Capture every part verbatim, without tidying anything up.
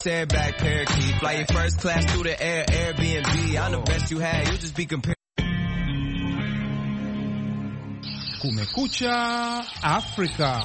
Said back parakeet, fly your first class through the air, Airbnb. I'm the best you had, you just be compared. Kumekucha Afrika.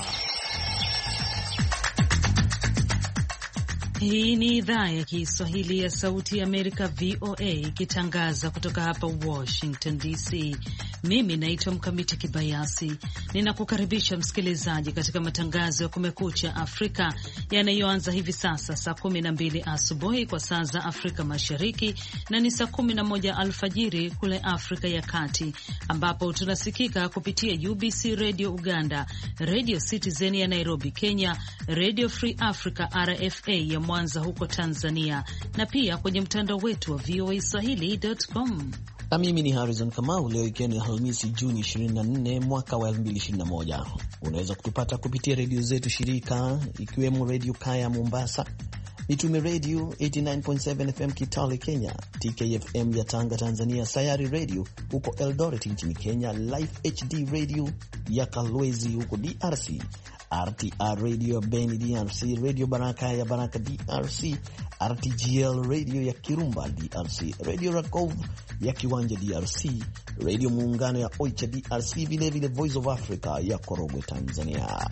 Hii ni idhaa ya Kiswahili ya Sauti ya Amerika V O A ikitangaza kutoka hapa Washington D C. Mimi naitwa Mkamiti Kibayasi. Ninakukaribisha msikilizaji katika matangazo ya Kumekucha Afrika yanayoanza hivi sasa saa kumi na mbili asubuhi kwa saa za Afrika Mashariki na ni saa kumi na moja alfajiri kule Afrika ya Kati, ambapo tunasikika kupitia U B C Radio Uganda, Radio Citizen ya Nairobi Kenya, Radio Free Africa R F A ya Mwanza huko Tanzania, na pia kwenye mtandao wetu wa V O A Swahili dot com. Na mimi ni Harrison Kamau. Leo ikiwa ni Alhamisi Juni ishirini na nne mwaka wa elfu mbili ishirini na moja. Unaweza kutupata kupitia redio zetu shirika ikiwemo Radio Kaya Mombasa, Mitume Radio themanini na tisa nukta saba F M Kitale Kenya, T K F M ya Tanga Tanzania, Sayari Radio huko Eldoret nchini Kenya, Life H D Radio ya Kalwezi huko D R C, R T R Radio ya Beni D R C, Radio Baraka ya Baraka D R C, R T G L Radio ya Kirumba D R C, Radio Rakov ya Kiwanja D R C, Radio Muungano ya Oicha D R C, vile vile Voice of Africa ya Korogwe Tanzania.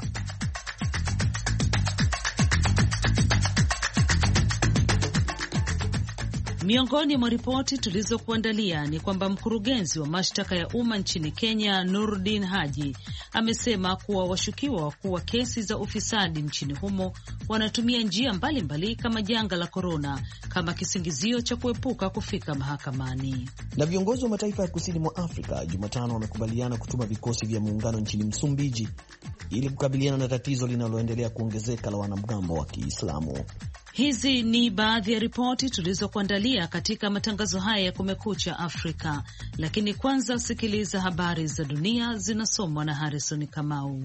Miongoni mwa ripoti tulizokuandalia ni kwamba mkurugenzi wa mashtaka ya umma nchini Kenya, Nurdin Haji, amesema kuwa washukiwa wakuu wa kesi za ufisadi nchini humo wanatumia njia mbalimbali mbali kama janga la korona kama kisingizio cha kuepuka kufika mahakamani. Na viongozi wa mataifa ya kusini mwa Afrika Jumatano wamekubaliana kutuma vikosi vya muungano nchini Msumbiji ili kukabiliana na tatizo linaloendelea kuongezeka la wanamgambo wa Kiislamu. Hizi ni baadhi ya ripoti tulizokuandalia katika matangazo haya ya Kumekucha Afrika, lakini kwanza sikiliza habari za dunia zinasomwa na Harrison Kamau.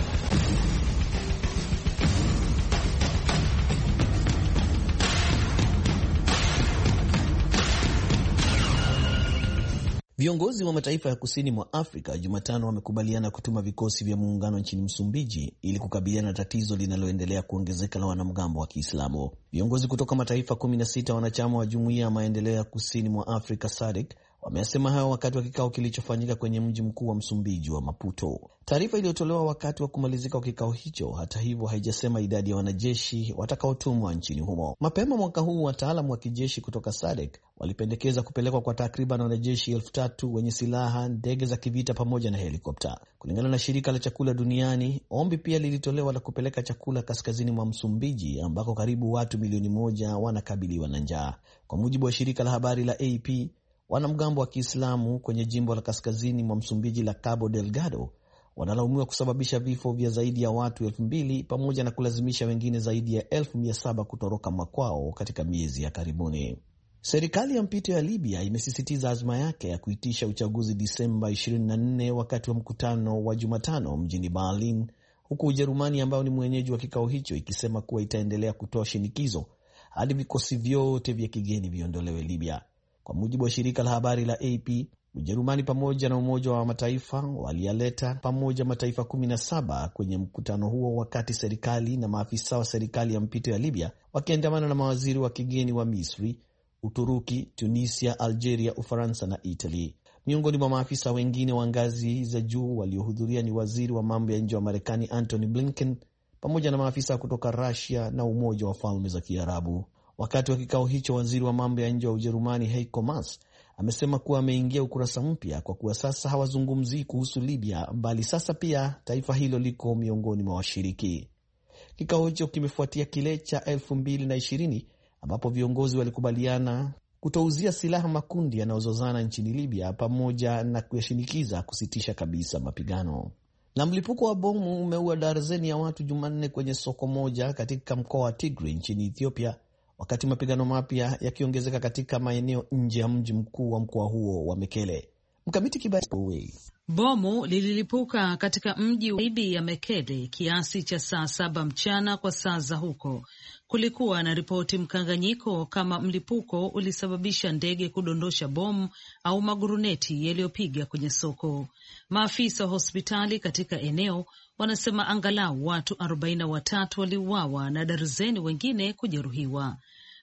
Viongozi wa mataifa ya kusini mwa Afrika Jumatano wamekubaliana kutuma vikosi vya muungano nchini Msumbiji ili kukabiliana na tatizo linaloendelea kuongezeka la wanamgambo wa Kiislamu. Viongozi kutoka mataifa kumi na sita wanachama wa Jumuiya ya Maendeleo ya Kusini mwa Afrika S A D C wamesema hayo wakati wa kikao kilichofanyika kwenye mji mkuu wa Msumbiji wa Maputo. Taarifa iliyotolewa wakati wa kumalizika kwa kikao hicho, hata hivyo, haijasema idadi ya wanajeshi watakaotumwa nchini humo. Mapema mwaka huu, wataalamu wa kijeshi kutoka S A D C walipendekeza kupelekwa kwa takriban wanajeshi elfu tatu wenye silaha, ndege za kivita pamoja na helikopta. Kulingana na shirika la chakula duniani, ombi pia lilitolewa la kupeleka chakula kaskazini mwa Msumbiji ambako karibu watu milioni moja wanakabiliwa na njaa. Kwa mujibu wa shirika la habari la A P, wanamgambo wa Kiislamu kwenye jimbo la kaskazini mwa Msumbiji la Cabo Delgado wanalaumiwa kusababisha vifo vya zaidi ya watu elfu mbili pamoja na kulazimisha wengine zaidi ya elfu mia saba kutoroka makwao katika miezi ya karibuni. Serikali ya mpito ya Libya imesisitiza azma yake ya kuitisha uchaguzi Disemba ishirini na nne wakati wa mkutano wa Jumatano mjini Berlin, huku Ujerumani ambao ni mwenyeji wa kikao hicho ikisema kuwa itaendelea kutoa shinikizo hadi vikosi vyote vya kigeni viondolewe Libya. Kwa mujibu wa shirika la habari la A P, Ujerumani pamoja na Umoja wa Mataifa waliyaleta pamoja mataifa kumi na saba kwenye mkutano huo, wakati serikali na maafisa wa serikali ya mpito ya Libya wakiandamana na mawaziri wa kigeni wa Misri, Uturuki, Tunisia, Algeria, Ufaransa na Italy. Miongoni mwa maafisa wengine wa ngazi za juu waliohudhuria ni waziri wa mambo ya nje wa Marekani Antony Blinken pamoja na maafisa kutoka Russia na Umoja wa Falme za Kiarabu. Wakati wa kikao hicho, waziri wa mambo ya nje wa Ujerumani Heiko Maas amesema kuwa ameingia ukurasa mpya kwa kuwa sasa hawazungumzii kuhusu Libya, bali sasa pia taifa hilo liko miongoni mwa washiriki. Kikao hicho kimefuatia kile cha elfu mbili na ishirini ambapo viongozi walikubaliana kutouzia silaha makundi yanayozozana nchini Libya pamoja na kuyashinikiza kusitisha kabisa mapigano. Na mlipuko wa bomu umeua darzeni ya watu Jumanne kwenye soko moja katika mkoa wa Tigray nchini Ethiopia, wakati mapigano mapya yakiongezeka katika maeneo nje ya mji mkuu wa mkoa huo wa Mekele. Mkamiti Kibayasi. Bomu lililipuka katika mji wa ya Mekele kiasi cha saa saba mchana kwa saa za huko. Kulikuwa na ripoti mkanganyiko kama mlipuko ulisababisha ndege kudondosha bomu au maguruneti yaliyopiga kwenye soko. Maafisa wa hospitali katika eneo wanasema angalau watu arobaini na watatu waliuawa na darzeni wengine kujeruhiwa.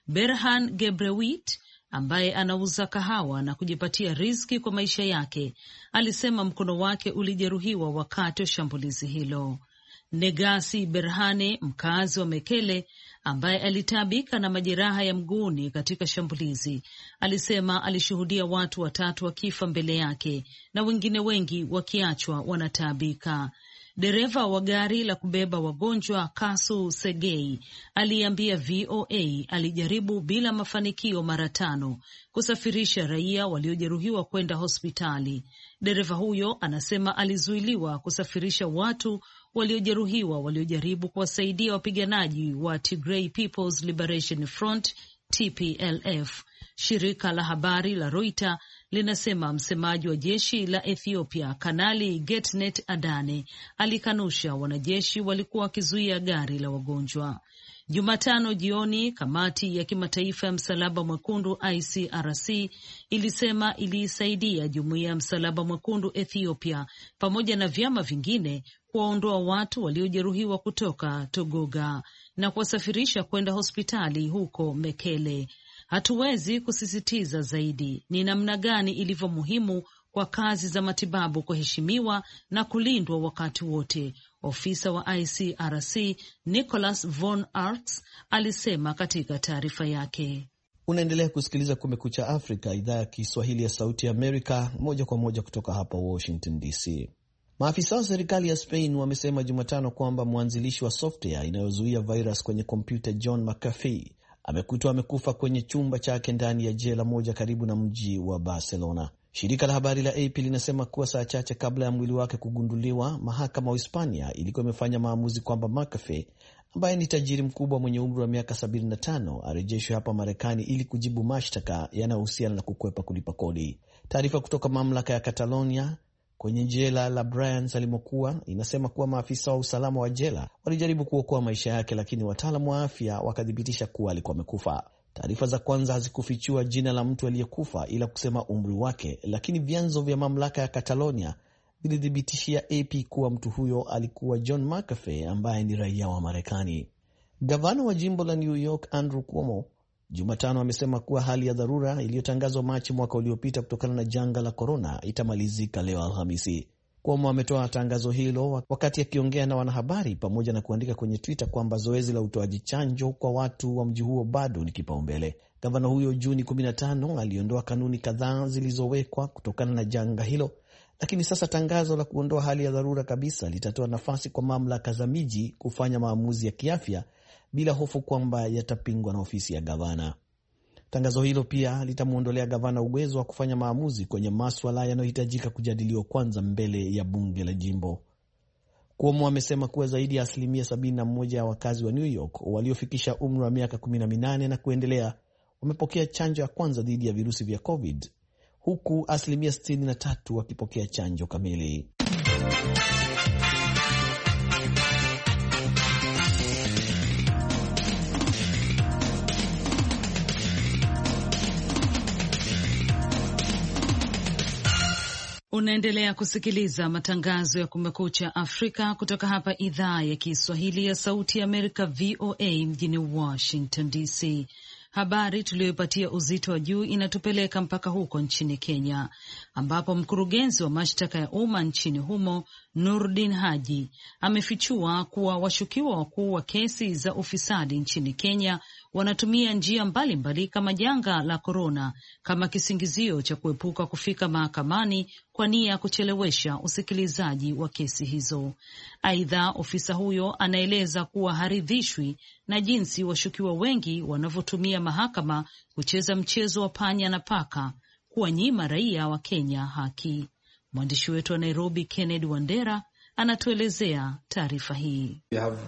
Berhan Gebrewit ambaye anauza kahawa na kujipatia riziki kwa maisha yake alisema mkono wake ulijeruhiwa wakati wa shambulizi hilo. Negasi Berhane, mkazi wa Mekele ambaye alitaabika na majeraha ya mguuni katika shambulizi, alisema alishuhudia watu watatu wakifa mbele yake na wengine wengi wakiachwa wanataabika. Dereva wa gari la kubeba wagonjwa Kasu Segei aliambia V O A alijaribu bila mafanikio mara tano kusafirisha raia waliojeruhiwa kwenda hospitali. Dereva huyo anasema alizuiliwa kusafirisha watu waliojeruhiwa waliojaribu kuwasaidia wapiganaji wa Tigray People's Liberation Front T P L F. Shirika la habari la Reuters linasema msemaji wa jeshi la Ethiopia Kanali Getnet Adane alikanusha wanajeshi walikuwa wakizuia gari la wagonjwa. Jumatano jioni, kamati ya kimataifa ya msalaba mwekundu I C R C ilisema iliisaidia jumuiya ya msalaba mwekundu Ethiopia pamoja na vyama vingine kuwaondoa watu waliojeruhiwa kutoka Togoga na kuwasafirisha kwenda hospitali huko Mekele. Hatuwezi kusisitiza zaidi ni namna gani ilivyo muhimu kwa kazi za matibabu kuheshimiwa na kulindwa wakati wote, ofisa wa I C R C Nicholas von Arx alisema katika taarifa yake. Unaendelea kusikiliza Kumekucha Afrika, idhaa ya Kiswahili ya Sauti ya Amerika, moja kwa moja kutoka hapa Washington D C. Maafisa wa serikali ya Spain wamesema Jumatano kwamba mwanzilishi wa software inayozuia virus kwenye kompyuta John McAfee amekutwa amekufa kwenye chumba chake ndani ya jela moja karibu na mji wa Barcelona. Shirika la habari la A P linasema kuwa saa chache kabla ya mwili wake kugunduliwa, mahakama wa Hispania ilikuwa imefanya maamuzi kwamba McAfee, ambaye ni tajiri mkubwa mwenye umri wa miaka sabini na tano, arejeshwe hapa Marekani ili kujibu mashtaka yanayohusiana na kukwepa kulipa kodi. Taarifa kutoka mamlaka ya Catalonia kwenye jela la Brians alimokuwa inasema kuwa maafisa wa usalama wa jela walijaribu kuokoa maisha yake, lakini wataalamu wa afya wakadhibitisha kuwa alikuwa amekufa. Taarifa za kwanza hazikufichua jina la mtu aliyekufa ila kusema umri wake, lakini vyanzo vya mamlaka ya Catalonia vilithibitishia A P kuwa mtu huyo alikuwa John McAfee ambaye ni raia wa Marekani. Gavana wa jimbo la New York Andrew Cuomo Jumatano amesema kuwa hali ya dharura iliyotangazwa Machi mwaka uliopita kutokana na janga la corona itamalizika leo Alhamisi. Cuomo ametoa tangazo hilo wakati akiongea na wanahabari pamoja na kuandika kwenye Twitter kwamba zoezi la utoaji chanjo kwa watu wa mji huo bado ni kipaumbele. Gavana huyo Juni kumi na tano aliondoa kanuni kadhaa zilizowekwa kutokana na janga hilo, lakini sasa tangazo la kuondoa hali ya dharura kabisa litatoa nafasi kwa mamlaka za miji kufanya maamuzi ya kiafya bila hofu kwamba yatapingwa na ofisi ya gavana. Tangazo hilo pia litamuondolea gavana uwezo wa kufanya maamuzi kwenye masuala yanayohitajika kujadiliwa kwanza mbele ya bunge la jimbo. Cuomo amesema kuwa zaidi ya asilimia sabini na moja ya wakazi wa New York waliofikisha umri wa miaka kumi na minane na kuendelea wamepokea chanjo ya kwanza dhidi ya virusi vya COVID, huku asilimia sitini na tatu wakipokea chanjo kamili. Unaendelea kusikiliza matangazo ya Kumekucha Afrika kutoka hapa idhaa ya Kiswahili ya Sauti ya Amerika V O A mjini Washington D C. Habari tuliyoipatia uzito wa juu inatupeleka mpaka huko nchini Kenya, ambapo mkurugenzi wa mashtaka ya umma nchini humo Nurdin Haji amefichua kuwa washukiwa wakuu wa kesi za ufisadi nchini Kenya wanatumia njia mbalimbali mbali kama janga la korona kama kisingizio cha kuepuka kufika mahakamani kwa nia ya kuchelewesha usikilizaji wa kesi hizo. Aidha, ofisa huyo anaeleza kuwa haridhishwi na jinsi washukiwa wengi wanavyotumia mahakama kucheza mchezo wa panya na paka, kuwanyima raia wa Kenya haki. Mwandishi wetu wa Nairobi Kennedy Wandera anatuelezea taarifa hii.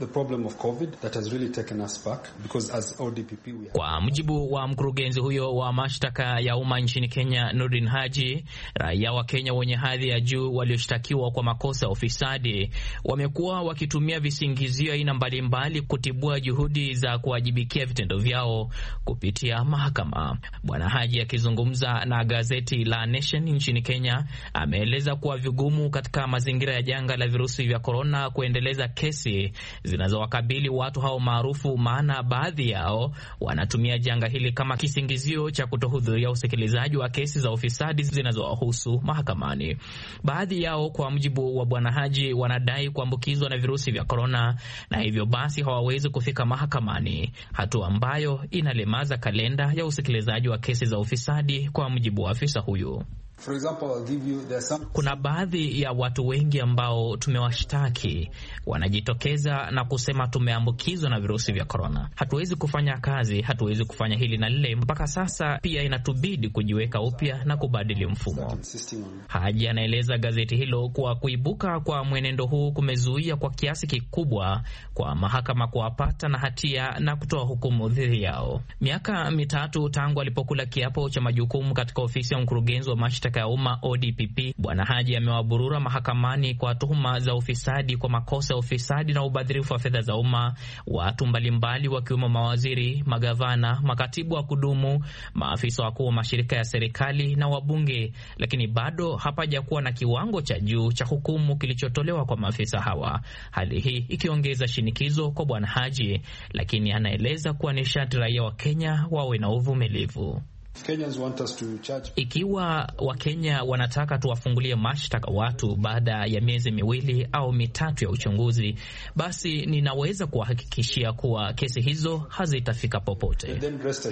Kwa mujibu wa mkurugenzi huyo wa mashtaka ya umma nchini Kenya Nurdin Haji, raia wa Kenya wenye hadhi ya juu walioshtakiwa kwa makosa ya ufisadi wamekuwa wakitumia visingizio aina mbalimbali kutibua juhudi za kuwajibikia vitendo vyao kupitia mahakama. Bwana Haji akizungumza na gazeti la Nation nchini Kenya ameeleza kuwa vigumu katika mazingira ya janga la virusi vya korona kuendeleza kesi zinazowakabili watu hao maarufu, maana baadhi yao wanatumia janga hili kama kisingizio cha kutohudhuria usikilizaji wa kesi za ufisadi zinazowahusu mahakamani. Baadhi yao, kwa mujibu wa Bwana Haji, wanadai kuambukizwa na virusi vya korona na hivyo basi hawawezi kufika mahakamani, hatua ambayo inalemaza kalenda ya usikilizaji wa kesi za ufisadi, kwa mujibu wa afisa huyu. For example, I'll give you, there's some... Kuna baadhi ya watu wengi ambao tumewashtaki wanajitokeza na kusema tumeambukizwa na virusi vya korona, hatuwezi kufanya kazi, hatuwezi kufanya hili na lile. Mpaka sasa pia inatubidi kujiweka upya na kubadili mfumo. Haji anaeleza gazeti hilo kuwa kuibuka kwa mwenendo huu kumezuia kwa kiasi kikubwa kwa mahakama kuwapata na hatia na kutoa hukumu dhidi yao. Miaka mitatu tangu alipokula kiapo cha majukumu katika ofisi ya mkurugenzi wa mashtaka ya umma O D P P, Bwana Haji amewaburura mahakamani kwa tuhuma za ufisadi, kwa makosa ya ufisadi na ubadhirifu wa fedha za umma watu mbalimbali, wakiwemo mawaziri, magavana, makatibu wa kudumu, maafisa wakuu wa mashirika ya serikali na wabunge, lakini bado hapajakuwa na kiwango cha juu cha hukumu kilichotolewa kwa maafisa hawa, hali hii ikiongeza shinikizo kwa Bwana Haji, lakini anaeleza kuwa ni sharti raia wa Kenya wawe na uvumilivu. Ikiwa Wakenya wanataka tuwafungulie mashtaka watu baada ya miezi miwili au mitatu ya uchunguzi, basi ninaweza kuwahakikishia kuwa kesi hizo hazitafika popote.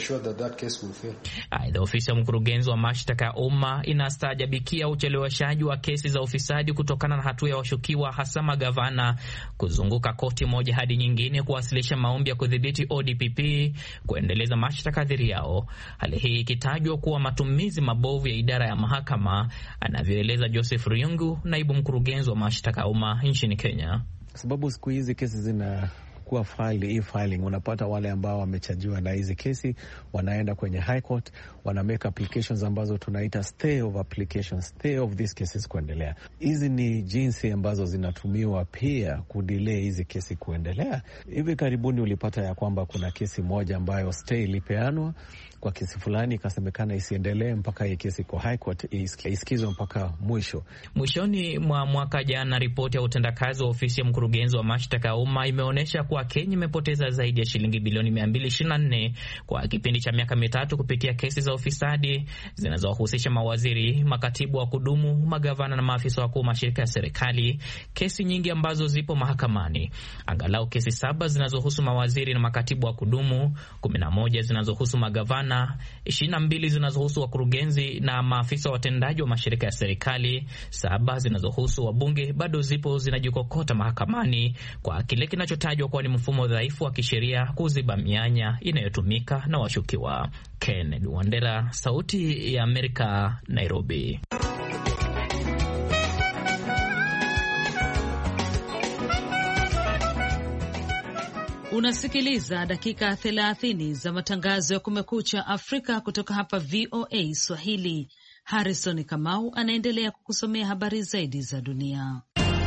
Aidha, ofisi ya mkurugenzi wa mashtaka ya umma inastaajabikia ucheleweshaji wa kesi za ufisadi kutokana na hatua ya washukiwa, hasa magavana, kuzunguka koti moja hadi nyingine kuwasilisha maombi ya kudhibiti O D P P kuendeleza mashtaka dhidi yao. Hali hii kitajwa kuwa matumizi mabovu ya idara ya mahakama, anavyoeleza Joseph Ryungu, naibu mkurugenzi wa mashtaka ya umma nchini Kenya. Sababu siku hizi kesi zina kuwa file, e-filing, unapata wale ambao wamechajiwa na hizi kesi wanaenda kwenye high court, wana make applications ambazo tunaita stay of applications, stay of these cases kuendelea. Hizi ni jinsi ambazo zinatumiwa pia kudelay hizi kesi kuendelea. Hivi karibuni ulipata ya kwamba kuna kesi moja ambayo stay ilipeanwa kwa kesi fulani, ikasemekana isiendelee mpaka hii kesi kwa high court isikizwe mpaka mwisho. Mwishoni mwa mwaka jana, ripoti ya utendakazi wa ofisi ya mkurugenzi wa mashtaka ya umma imeonyesha kuwa Kenya imepoteza zaidi ya shilingi bilioni mia mbili ishirini na nne kwa kipindi cha miaka mitatu kupitia kesi za ufisadi zinazowahusisha mawaziri, makatibu wa kudumu, magavana na maafisa wakuu mashirika ya serikali, kesi nyingi ambazo zipo mahakamani. Angalau kesi saba zinazohusu mawaziri na makatibu wa kudumu, kumi na moja zinazohusu magavana, ishirini na mbili zinazohusu wakurugenzi na maafisa watendaji wa mashirika ya serikali, saba zinazohusu wabunge bado zipo zinajikokota mahakamani kwa kile kinachotajwa kuwa ni mfumo dhaifu wa kisheria kuziba mianya inayotumika na washukiwa. Kennedy Wandera, Sauti ya Amerika, Nairobi. Unasikiliza dakika thelathini za matangazo ya Kumekucha Afrika kutoka hapa V O A Swahili. Harrison Kamau anaendelea kukusomea habari zaidi za dunia.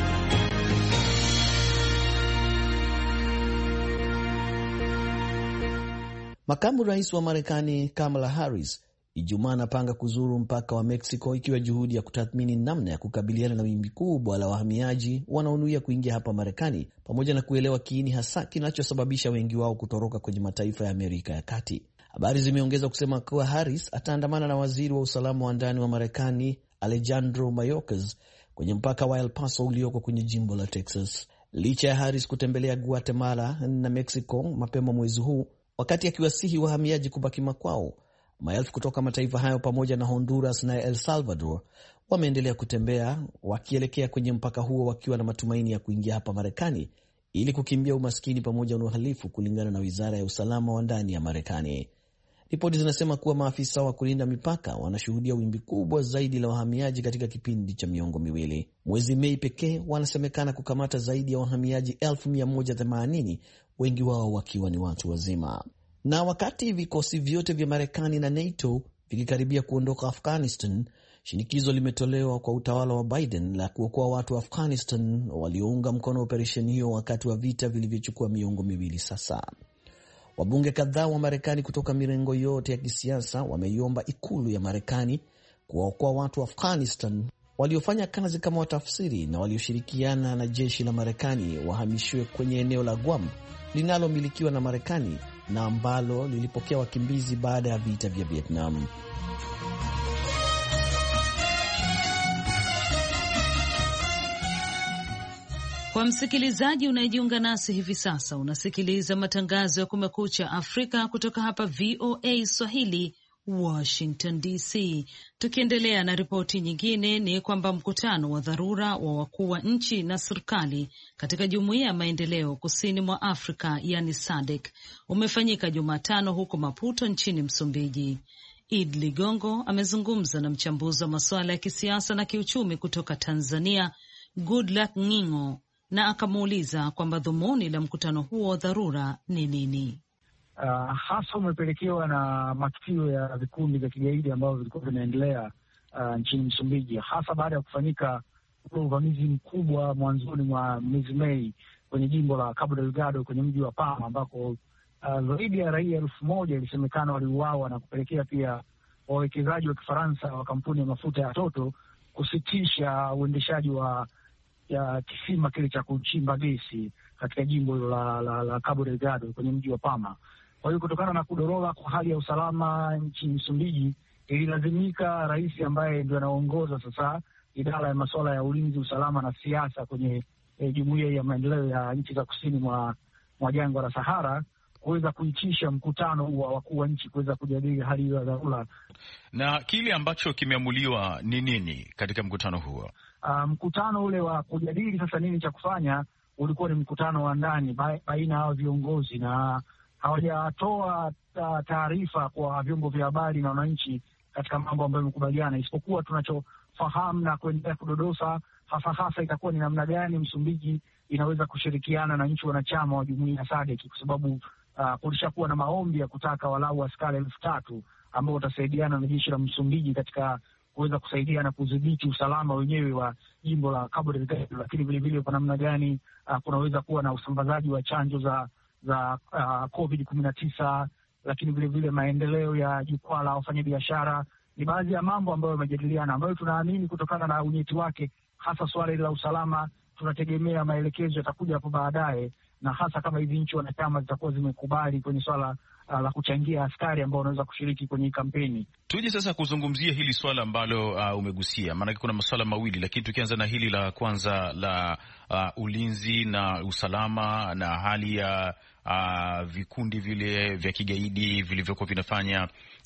Makamu rais wa Marekani Kamala Harris Ijumaa anapanga kuzuru mpaka wa Mexico, ikiwa juhudi ya kutathmini namna ya kukabiliana na wimbi kubwa la wahamiaji wanaonuia kuingia hapa Marekani, pamoja na kuelewa kiini hasa kinachosababisha wengi wao kutoroka kwenye mataifa ya Amerika ya Kati. Habari zimeongeza kusema kuwa Harris ataandamana na waziri wa usalama wa ndani wa Marekani Alejandro Mayorkas kwenye mpaka wa El Paso ulioko kwenye jimbo la Texas. Licha ya Harris kutembelea Guatemala na Mexico mapema mwezi huu, wakati akiwasihi wahamiaji kubaki makwao, maelfu kutoka mataifa hayo pamoja na Honduras na El Salvador wameendelea kutembea wakielekea kwenye mpaka huo wakiwa na matumaini ya kuingia hapa Marekani ili kukimbia umaskini pamoja na uhalifu, kulingana na wizara ya usalama wa ndani ya Marekani. Ripoti zinasema kuwa maafisa wa kulinda mipaka wanashuhudia wimbi kubwa zaidi la wahamiaji katika kipindi cha miongo miwili. Mwezi Mei pekee wanasemekana kukamata zaidi ya wahamiaji elfu mia moja themanini, wengi wao wakiwa ni watu wazima. Na wakati vikosi vyote vya Marekani na NATO vikikaribia kuondoka Afghanistan, shinikizo limetolewa kwa utawala wa Biden la kuokoa watu wa Afghanistan waliounga mkono operesheni hiyo wakati wa vita vilivyochukua miongo miwili sasa. Wabunge kadhaa wa Marekani kutoka mirengo yote ya kisiasa wameiomba ikulu ya Marekani kuwaokoa watu wa Afghanistan waliofanya kazi kama watafsiri na walioshirikiana na jeshi la Marekani wahamishwe kwenye eneo la Guam linalomilikiwa na Marekani na ambalo lilipokea wakimbizi baada ya vita vya Vietnam. Kwa msikilizaji unayejiunga nasi hivi sasa, unasikiliza matangazo ya Kumekucha Afrika kutoka hapa V O A Swahili, Washington D C. Tukiendelea na ripoti nyingine, ni kwamba mkutano wa dharura wa wakuu wa nchi na serikali katika Jumuiya ya Maendeleo Kusini mwa Afrika, yani S A D C, umefanyika Jumatano huko Maputo nchini Msumbiji. Id Ligongo amezungumza na mchambuzi wa masuala ya kisiasa na kiuchumi kutoka Tanzania, Goodluck Ngingo, na akamuuliza kwamba dhumuni la mkutano huo wa dharura ni nini. Uh, hasa umepelekewa na matukio ya vikundi vya kigaidi ambavyo vilikuwa vinaendelea uh, nchini Msumbiji, hasa baada ya kufanyika uvamizi mkubwa mwanzoni mwa mwezi Mei kwenye jimbo la Cabo Delgado kwenye mji wa Palma, ambako zaidi uh, ya raia elfu moja ilisemekana waliuawa na kupelekea pia wawekezaji wa Kifaransa wa kampuni ya mafuta ya Total kusitisha uendeshaji wa ya kisima kile cha kuchimba gesi katika jimbo la, la, la Cabo Delgado kwenye mji wa Palma. Kwa hiyo kutokana na kudorora kwa hali ya usalama nchini Msumbiji, ililazimika rais ambaye ndio anaongoza sasa idara ya masuala ya ulinzi, usalama na siasa kwenye eh, Jumuiya ya Maendeleo ya Nchi za Kusini mwa, mwa jangwa la Sahara kuweza kuitisha mkutano wa wakuu wa nchi kuweza kujadili hali hiyo ya dharura. Na kile ambacho kimeamuliwa ni nini katika mkutano huo? Uh, mkutano ule wa kujadili sasa nini cha kufanya ulikuwa ni mkutano wa ndani baina ya viongozi, na hawajatoa taarifa kwa vyombo vya habari na wananchi katika mambo ambayo wamekubaliana, isipokuwa tunachofahamu na kuendelea kudodosa hasa hasa itakuwa ni namna gani Msumbiji inaweza kushirikiana na nchi wanachama wa jumuiya ya S A D C, kwa sababu uh, kulishakuwa na maombi ya kutaka walau askari elfu tatu ambao watasaidiana na jeshi la Msumbiji katika kuweza kusaidia na kudhibiti usalama wenyewe wa jimbo la Cabo Delgado, lakini vile vile kwa namna gani uh, kunaweza kuwa na usambazaji wa chanjo za za uh, COVID kumi na tisa, lakini vile vile maendeleo ya jukwaa la wafanyabiashara. Ni baadhi ya mambo ambayo yamejadiliana, ambayo tunaamini kutokana na unyeti wake, hasa swala la usalama, tunategemea maelekezo yatakuja hapo baadaye, na hasa kama hizi nchi wanachama zitakuwa zimekubali kwenye swala uh, la kuchangia askari ambao wanaweza kushiriki kwenye kampeni. Tuje sasa kuzungumzia hili swala ambalo uh, umegusia, maana kuna masuala mawili, lakini tukianza na hili la kwanza la uh, ulinzi na usalama na hali ya uh, vikundi vile vya kigaidi vilivyokuwa vinafanya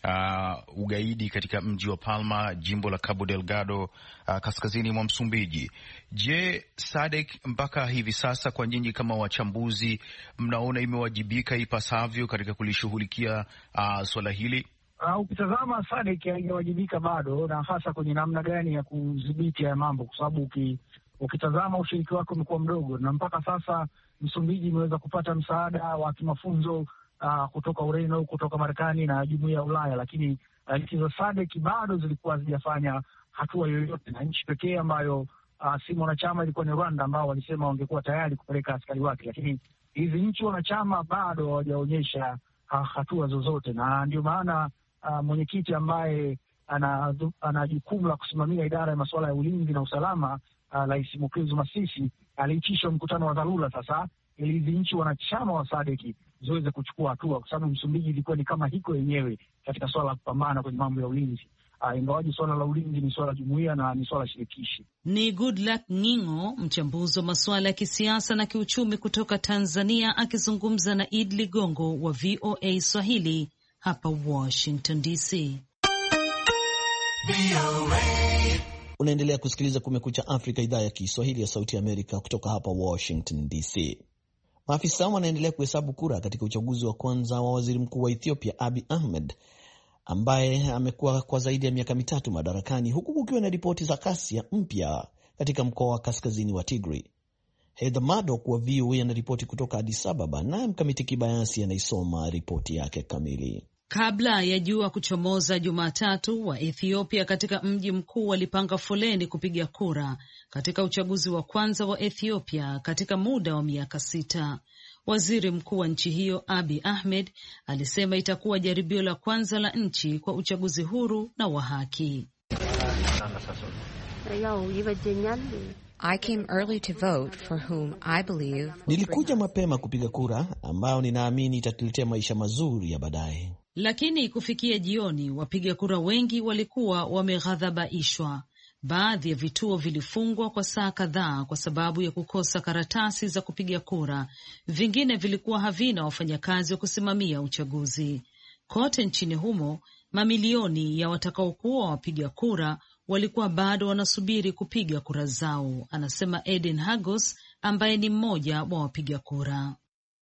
uh, ugaidi katika mji wa Palma, jimbo la Cabo Delgado, uh, kaskazini mwa Msumbiji. Je, S A D C mpaka hivi sasa, kwa nyinyi kama wachambuzi, mnaona imewajibika ipasavyo katika kulishughulikia uh, swala hili? Uh, ukitazama S A D C haijawajibika bado, na hasa kwenye namna gani ya kudhibiti haya mambo, kwa sababu uki, ukitazama ushiriki wake umekuwa mdogo, na mpaka sasa Msumbiji imeweza kupata msaada wa kimafunzo uh, kutoka Ureno, kutoka Marekani na jumuiya ya Ulaya, lakini uh, nchi za S A D C bado zilikuwa hazijafanya hatua yoyote, na nchi pekee ambayo uh, si mwanachama ilikuwa ni Rwanda, ambao walisema wangekuwa tayari kupeleka askari wake, lakini hizi nchi wanachama bado hawajaonyesha uh, hatua zozote, na ndio maana Uh, mwenyekiti ambaye ana, ana jukumu la kusimamia idara ya masuala ya ulinzi na usalama, Rais uh, Mukezo Masisi aliitisha mkutano wa dharura sasa, ili hizi nchi wanachama wa S A D C ziweze kuchukua hatua, kwa sababu Msumbiji ilikuwa ni kama hiko yenyewe katika swala la kupambana kwenye mambo ya ulinzi. Uh, ingawaji swala la ulinzi ni swala jumuiya na ni swala shirikishi. Ni Goodluck Ngingo, mchambuzi wa masuala ya kisiasa na kiuchumi kutoka Tanzania, akizungumza na Id Ligongo wa V O A Swahili hapa Washington D C. Unaendelea kusikiliza Kumekucha Afrika, idhaa ya Kiswahili ya Sauti ya Amerika kutoka hapa Washington D C. Maafisa wanaendelea kuhesabu kura katika uchaguzi wa kwanza wa waziri mkuu wa Ethiopia Abiy Ahmed, ambaye amekuwa kwa zaidi ya miaka mitatu madarakani, huku kukiwa na ripoti za ghasia mpya katika mkoa wa kaskazini wa Tigray. Heather Maddock wa V O A anaripoti kutoka Addis Ababa, naye Mkamiti Kibayasi anaisoma ripoti yake kamili. Kabla ya jua kuchomoza Jumatatu, wa Ethiopia katika mji mkuu walipanga foleni kupiga kura katika uchaguzi wa kwanza wa Ethiopia katika muda wa miaka sita. Waziri mkuu wa nchi hiyo Abiy Ahmed alisema itakuwa jaribio la kwanza la nchi kwa uchaguzi huru na wa haki. I came early to vote for whom I believe. Nilikuja mapema kupiga kura ambayo ninaamini itatuletea maisha mazuri ya baadaye. Lakini kufikia jioni, wapiga kura wengi walikuwa wameghadhabaishwa. Baadhi ya vituo vilifungwa kwa saa kadhaa kwa sababu ya kukosa karatasi za kupiga kura. Vingine vilikuwa havina wafanyakazi wa kusimamia uchaguzi. Kote nchini humo, mamilioni ya watakaokuwa wapiga kura walikuwa bado wanasubiri kupiga kura zao, anasema Eden Hagos ambaye ni mmoja wa wapiga kura.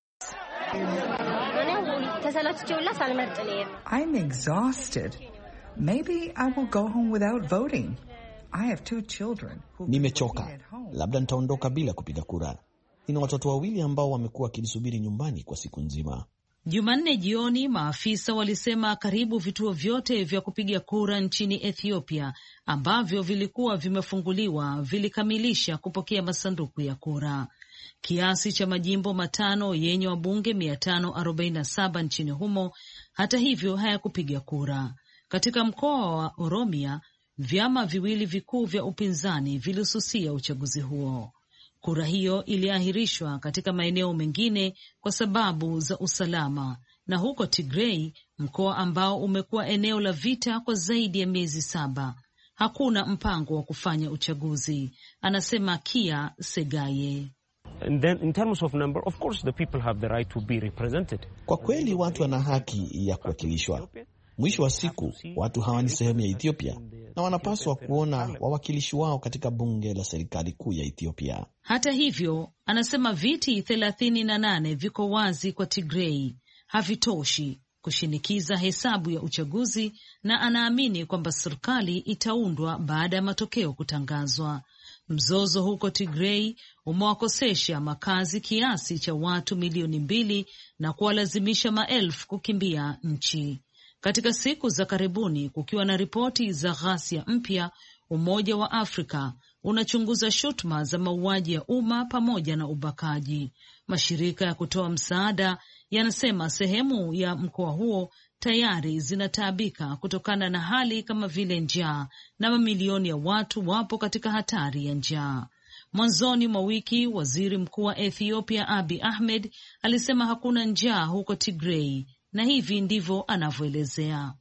I'm exhausted. Maybe I will go home without voting. I have two children. Nimechoka. Labda nitaondoka bila kupiga kura. Nina watoto wawili ambao wamekuwa wakinisubiri nyumbani kwa siku nzima. Jumanne jioni, maafisa walisema karibu vituo vyote vya kupiga kura nchini Ethiopia ambavyo vilikuwa vimefunguliwa vilikamilisha kupokea masanduku ya kura. Kiasi cha majimbo matano yenye wabunge mia tano arobaini na saba nchini humo, hata hivyo, hayakupiga kura. Katika mkoa wa Oromia, vyama viwili vikuu vya upinzani vilisusia uchaguzi huo. Kura hiyo iliahirishwa katika maeneo mengine kwa sababu za usalama. Na huko Tigray, mkoa ambao umekuwa eneo la vita kwa zaidi ya miezi saba, hakuna mpango wa kufanya uchaguzi, anasema Kia Segaye. And then in terms of number, of course the people have the right to be represented. Kwa kweli watu wana haki ya kuwakilishwa. Mwisho wa siku, watu hawa ni sehemu ya Ethiopia na wanapaswa kuona wawakilishi wao katika bunge la serikali kuu ya Ethiopia. Hata hivyo, anasema viti thelathini na nane viko wazi kwa Tigray, havitoshi kushinikiza hesabu ya uchaguzi, na anaamini kwamba serikali itaundwa baada ya matokeo kutangazwa. Mzozo huko Tigray umewakosesha makazi kiasi cha watu milioni mbili na kuwalazimisha maelfu kukimbia nchi. Katika siku za karibuni, kukiwa na ripoti za ghasia mpya, Umoja wa Afrika unachunguza shutuma za mauaji ya umma pamoja na ubakaji. Mashirika ya kutoa msaada yanasema sehemu ya mkoa huo tayari zinataabika kutokana na hali kama vile njaa, na mamilioni ya watu wapo katika hatari ya njaa. Mwanzoni mwa wiki, waziri mkuu wa Ethiopia Abiy Ahmed alisema hakuna njaa huko Tigray, na hivi ndivyo anavyoelezea.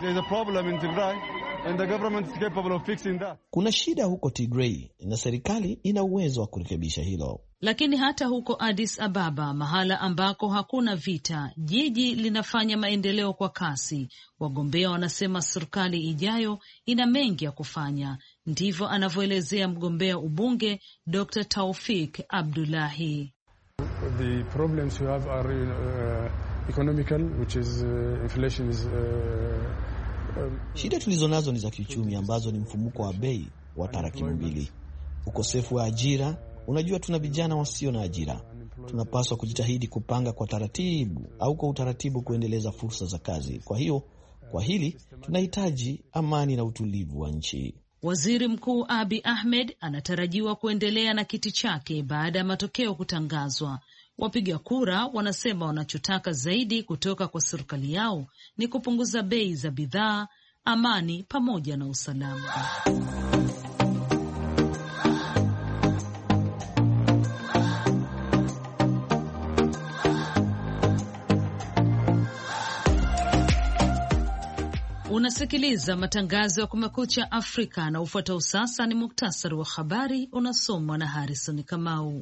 Kuna shida huko Tigray na serikali ina uwezo wa kurekebisha hilo. Lakini hata huko Addis Ababa, mahala ambako hakuna vita, jiji linafanya maendeleo kwa kasi. Wagombea wanasema serikali ijayo ina mengi ya kufanya. Ndivyo anavyoelezea mgombea ubunge Doctor Taufik Abdullahi. The problems we have are uh, economical, which is uh, inflation is uh, um, shida tulizo nazo ni za kiuchumi ambazo ni mfumuko wa bei wa tarakimu mbili, ukosefu wa ajira. Unajua, tuna vijana wasio na ajira. Tunapaswa kujitahidi kupanga kwa taratibu au kwa utaratibu kuendeleza fursa za kazi. Kwa hiyo, kwa hili tunahitaji amani na utulivu wa nchi. Waziri Mkuu Abiy Ahmed anatarajiwa kuendelea na kiti chake baada ya matokeo kutangazwa. Wapiga kura wanasema wanachotaka zaidi kutoka kwa serikali yao ni kupunguza bei za bidhaa, amani pamoja na usalama. Unasikiliza matangazo ya Kumekucha Afrika, na ufuatao sasa ni muktasari wa habari unasomwa na Harrison Kamau.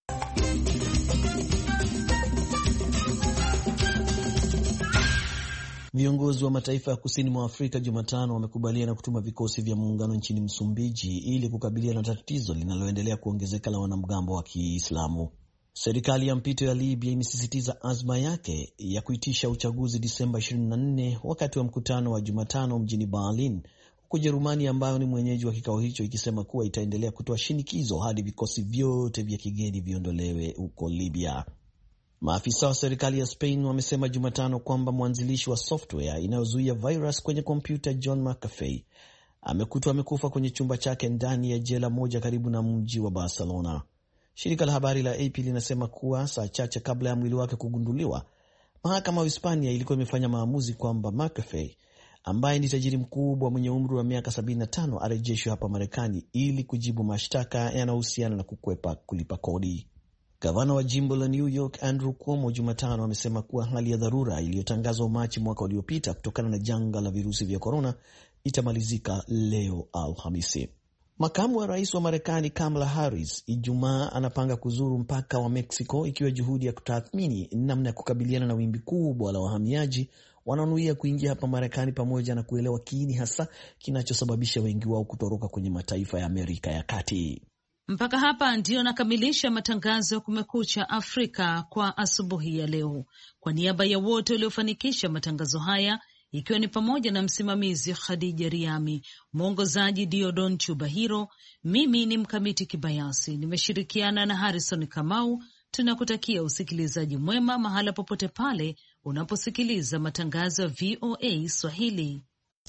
Viongozi wa mataifa ya kusini mwa Afrika Jumatano wamekubaliana kutuma vikosi vya muungano nchini Msumbiji ili kukabiliana na tatizo linaloendelea kuongezeka la wanamgambo wa Kiislamu. Serikali ya mpito ya Libya imesisitiza azma yake ya kuitisha uchaguzi Disemba ishirini na nne wakati wa mkutano wa Jumatano mjini Berlin, huku Jerumani ambayo ni mwenyeji wa kikao hicho ikisema kuwa itaendelea kutoa shinikizo hadi vikosi vyote vya kigeni viondolewe huko Libya. Maafisa wa serikali ya Spain wamesema Jumatano kwamba mwanzilishi wa software inayozuia virus kwenye kompyuta John McAfee amekutwa amekufa kwenye chumba chake ndani ya jela moja karibu na mji wa Barcelona. Shirika la habari la A P linasema kuwa saa chache kabla ya mwili wake kugunduliwa, mahakama ya Hispania ilikuwa imefanya maamuzi kwamba McAfee ambaye ni tajiri mkubwa mwenye umri wa miaka sabini na tano arejeshwe hapa Marekani ili kujibu mashtaka yanayohusiana na kukwepa kulipa kodi. Gavana wa jimbo la New York Andrew Cuomo Jumatano amesema kuwa hali ya dharura iliyotangazwa Machi mwaka uliopita kutokana na janga la virusi vya korona itamalizika leo Alhamisi. Makamu wa rais wa Marekani Kamala Harris Ijumaa anapanga kuzuru mpaka wa Mexico ikiwa juhudi ya kutathmini namna ya kukabiliana na wimbi kubwa la wahamiaji wanaonuia kuingia hapa Marekani pamoja na kuelewa kiini hasa kinachosababisha wengi wao kutoroka kwenye mataifa ya Amerika ya Kati. Mpaka hapa ndio nakamilisha matangazo ya Kumekucha Afrika kwa asubuhi ya leo. Kwa niaba ya wote waliofanikisha matangazo haya, ikiwa ni pamoja na msimamizi Khadija Riami, mwongozaji Diodon Chubahiro, mimi ni Mkamiti Kibayasi, nimeshirikiana na Harrison Kamau. Tunakutakia usikilizaji mwema mahala popote pale unaposikiliza matangazo ya V O A Swahili.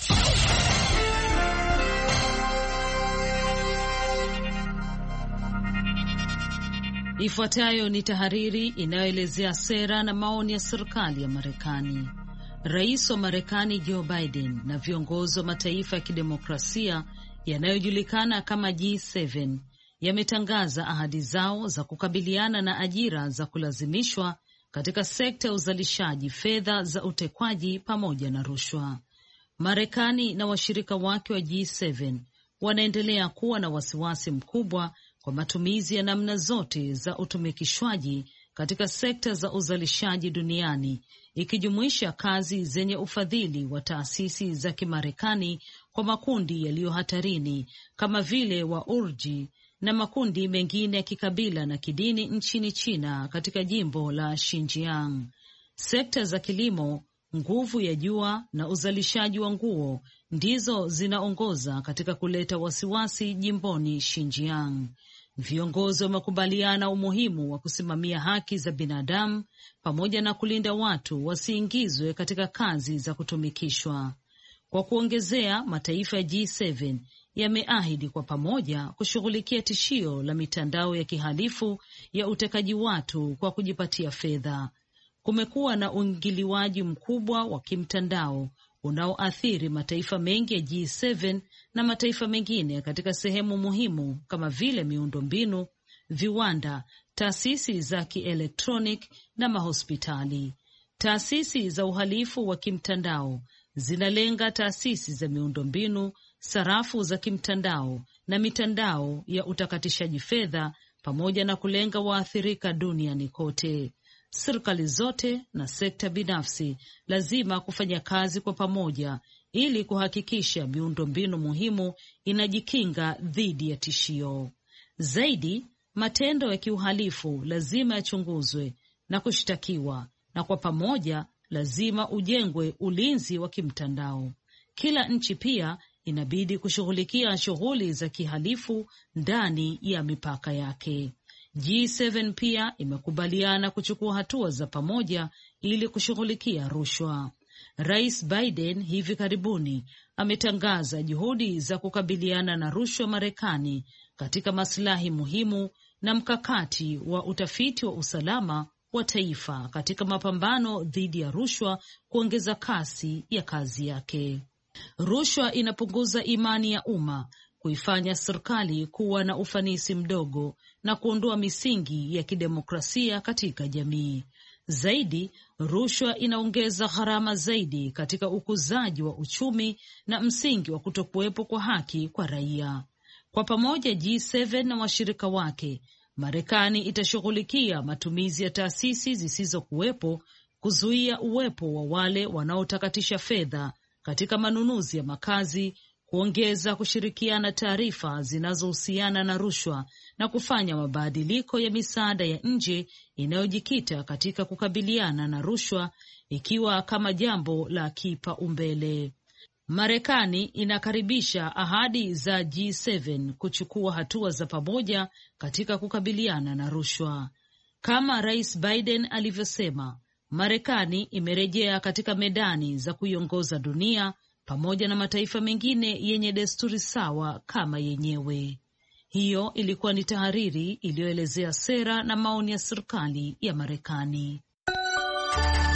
Ifuatayo ni tahariri inayoelezea sera na maoni ya serikali ya Marekani. Rais wa Marekani Joe Biden na viongozi wa mataifa ya kidemokrasia yanayojulikana kama G saba yametangaza ahadi zao za kukabiliana na ajira za kulazimishwa katika sekta ya uzalishaji, fedha za utekwaji pamoja na rushwa. Marekani na washirika wake wa G saba wanaendelea kuwa na wasiwasi mkubwa kwa matumizi ya namna zote za utumikishwaji katika sekta za uzalishaji duniani, ikijumuisha kazi zenye ufadhili wa taasisi za Kimarekani kwa makundi yaliyo hatarini kama vile Waurji na makundi mengine ya kikabila na kidini nchini China katika jimbo la Xinjiang. Sekta za kilimo, nguvu ya jua na uzalishaji wa nguo ndizo zinaongoza katika kuleta wasiwasi jimboni Xinjiang. Viongozi wamekubaliana umuhimu wa kusimamia haki za binadamu pamoja na kulinda watu wasiingizwe katika kazi za kutumikishwa. Kwa kuongezea, mataifa ya G saba yameahidi kwa pamoja kushughulikia tishio la mitandao ya kihalifu ya utekaji watu kwa kujipatia fedha. Kumekuwa na uingiliwaji mkubwa wa kimtandao unaoathiri mataifa mengi ya G saba na mataifa mengine katika sehemu muhimu kama vile miundombinu, viwanda, taasisi za kielektronik na mahospitali. Taasisi za uhalifu wa kimtandao zinalenga taasisi za miundombinu, sarafu za kimtandao na mitandao ya utakatishaji fedha pamoja na kulenga waathirika duniani kote. Serikali zote na sekta binafsi lazima kufanya kazi kwa pamoja ili kuhakikisha miundombinu muhimu inajikinga dhidi ya tishio. Zaidi, matendo ya kiuhalifu lazima yachunguzwe na kushtakiwa, na kwa pamoja lazima ujengwe ulinzi wa kimtandao. Kila nchi pia inabidi kushughulikia shughuli za kihalifu ndani ya mipaka yake. G saba pia imekubaliana kuchukua hatua za pamoja ili kushughulikia rushwa. Rais Biden hivi karibuni ametangaza juhudi za kukabiliana na rushwa Marekani katika maslahi muhimu na mkakati wa utafiti wa usalama wa taifa katika mapambano dhidi ya rushwa kuongeza kasi ya kazi yake. Rushwa inapunguza imani ya umma, kuifanya serikali kuwa na ufanisi mdogo na kuondoa misingi ya kidemokrasia katika jamii. Zaidi, rushwa inaongeza gharama zaidi katika ukuzaji wa uchumi na msingi wa kutokuwepo kwa haki kwa raia. Kwa pamoja, G saba na washirika wake, Marekani itashughulikia matumizi ya taasisi zisizokuwepo, kuzuia uwepo wa wale wanaotakatisha fedha katika manunuzi ya makazi, kuongeza kushirikiana taarifa zinazohusiana na rushwa na kufanya mabadiliko ya misaada ya nje inayojikita katika kukabiliana na rushwa ikiwa kama jambo la kipaumbele. Marekani inakaribisha ahadi za G saba kuchukua hatua za pamoja katika kukabiliana na rushwa. Kama Rais Biden alivyosema, Marekani imerejea katika medani za kuiongoza dunia pamoja na mataifa mengine yenye desturi sawa kama yenyewe. Hiyo ilikuwa ni tahariri iliyoelezea sera na maoni ya serikali ya Marekani.